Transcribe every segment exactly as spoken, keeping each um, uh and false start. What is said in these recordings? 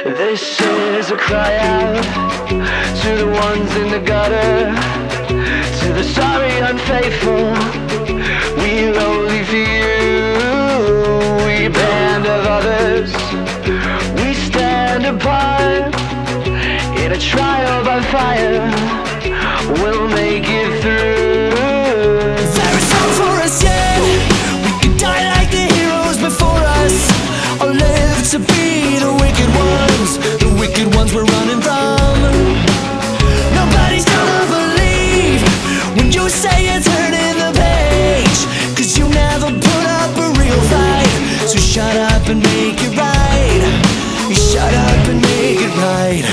This is a cry out to the ones in the gutter, to the sorry unfaithful. We're only for you. We band of others, we stand apart in a trial by fire. We'll make it through. There is hope for us yet. We could die like the heroes before us, or live to be the wicked ones, the wicked ones we're running from. Nobody's gonna believe when you say you're turning the page, 'cause you never put up a real fight. So shut up and make it right. You shut up and make it right.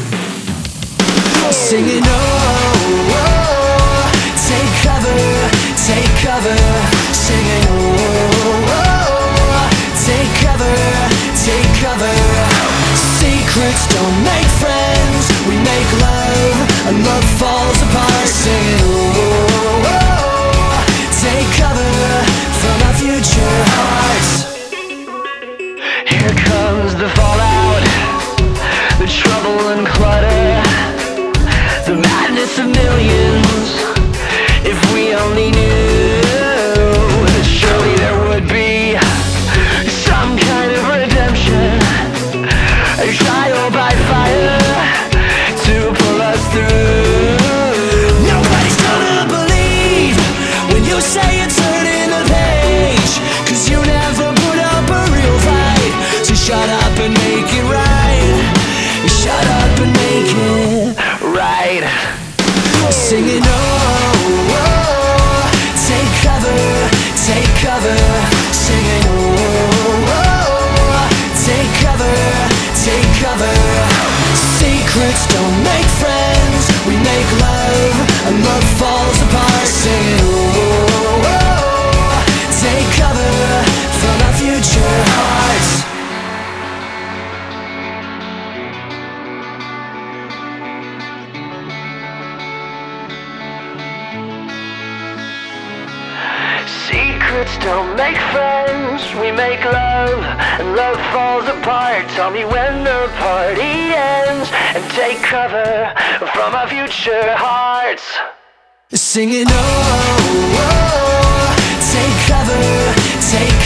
Singing oh, oh, take cover, take cover. Singing oh, oh, take cover, take cover. Secrets don't make friends, we make love, and love falls apart. Singing oh, oh, take cover from our future hearts. Here comes the fallout, the trouble and clutter, the madness of millions. If we only knew that surely there would be some kind of redemption, a trial by fire to pull us through. Nobody's gonna believe when you say you're turning the page, 'cause you never put up a real fight. So shut up and make it right. Shut up and make it right. Singing oh, oh, take cover, take cover. Singing oh, oh, take cover, take cover. Secrets don't make friends, we make love, and love falls apart. Singing oh, oh, take cover from our future hearts. Secrets don't make friends, we make love, and love falls apart. Tell me when the party ends, and take cover from our future hearts. Singing oh, oh, take cover, take